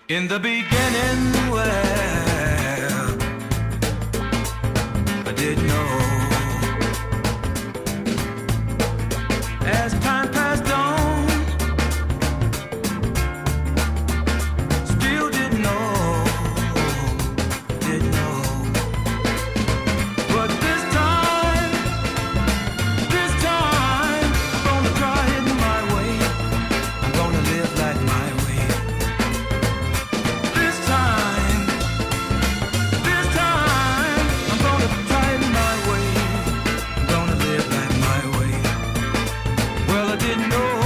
In the beginning, well, I didn't know. As time passed on, still didn't know, didn't know. But this time, I'm gonna try it my way. I'm gonna live like my way. This time, I'm gonna try it my way. I'm gonna live like my way. Well, I didn't know.